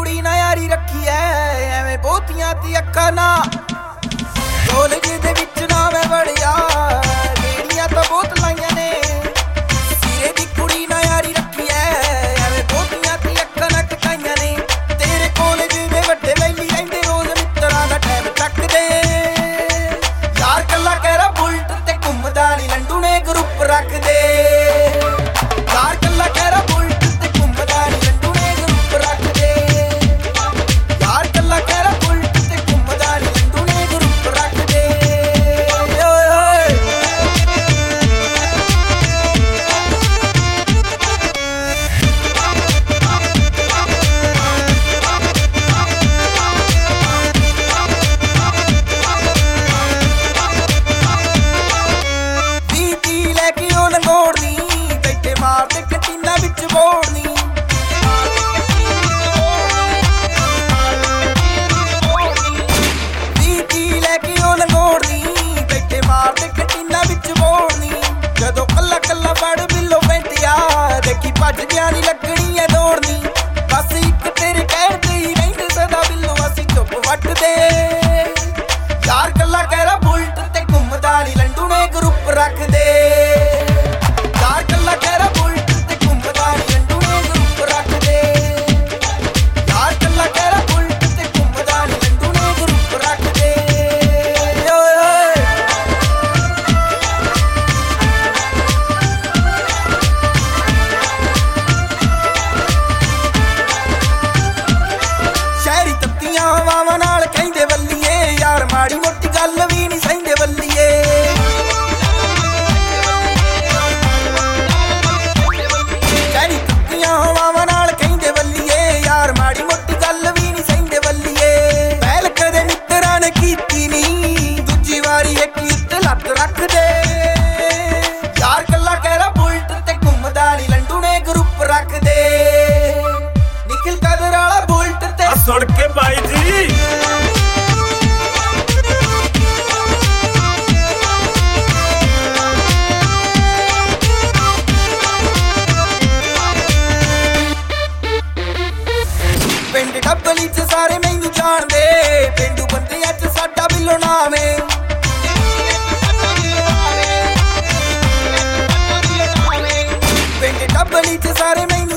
कुड़ी ना यारी रखी है एवें बहुतियां ती अक्खां ना कॉलेज दे विच ना मैं बढ़िया गेड़ियां तो बहुत लाइयां ने सिरे दी कुड़ी ना यारी रखी है एवें बहुतियां ती अक्खां ना कटाइयां ने तेरे कॉलेज दे वड्डे वैली रहिंदे रोज मित्तरां दा टाइम चकदे यार कल्ला कहरा बुलट ते घुमदा नी लंडू ने ग्रुप रख दे यार कल्ला कहरा बुलट ते घुमदा नी लंडू ने ग्रुप रख दे यार कल्ला कहरा बुलट ते घुमदा नी लंडू ने ग्रुप रख दे बीती लेके ओ लंगोड़नी बैठे मारते कटीना विच बोड़नी बीती लेके ओ लंगोड़नी बैठे मारते कटीना विच बोड़नी जदों कल्ला कल्ला बड़ बिल्लो पैंटिया देखी भज गया नी लगनी है दौड़नी बस एक तेरे कहण ते ही रहिंदे सदा बिल्लो असीं चुप वटदे यार कल्ला कहरा बुलट ते घुमदा नी लंडू ने ग्रुप रख दे यार कल्ला कहरा बुलट ते घुमदा नी लंडू ने ग्रुप रख दे यार कल्ला कहरा बुलट ते घुमदा नी लंडू ने ग्रुप रख दे शहरी तत्तियां हवावां नाल कहिंदे वल्लीए यार माड़ी मोटी गल भी नहीं सहिंदे वल्लीए शहरी तत्तियां हवावां नाल कहिंदे वल्लीए यार माड़ी मोटी गल भी नहीं सहिंदे वल्लीए पहल कदे मित्तरां ने कीती नी दूजी वारी इक उत्ते लत्त रख दे यार कल्ला कहरा बुलट ते घुमदा नी लंडू ने ग्रुप रख दे निखिल कदर वाला बुलट ते सुन के भाई जी पिंड डबली च सारे मैनू जानदे पेंडू बंदियां च साडा बिल्लो नाम है पिंड डबली च सारे मैनू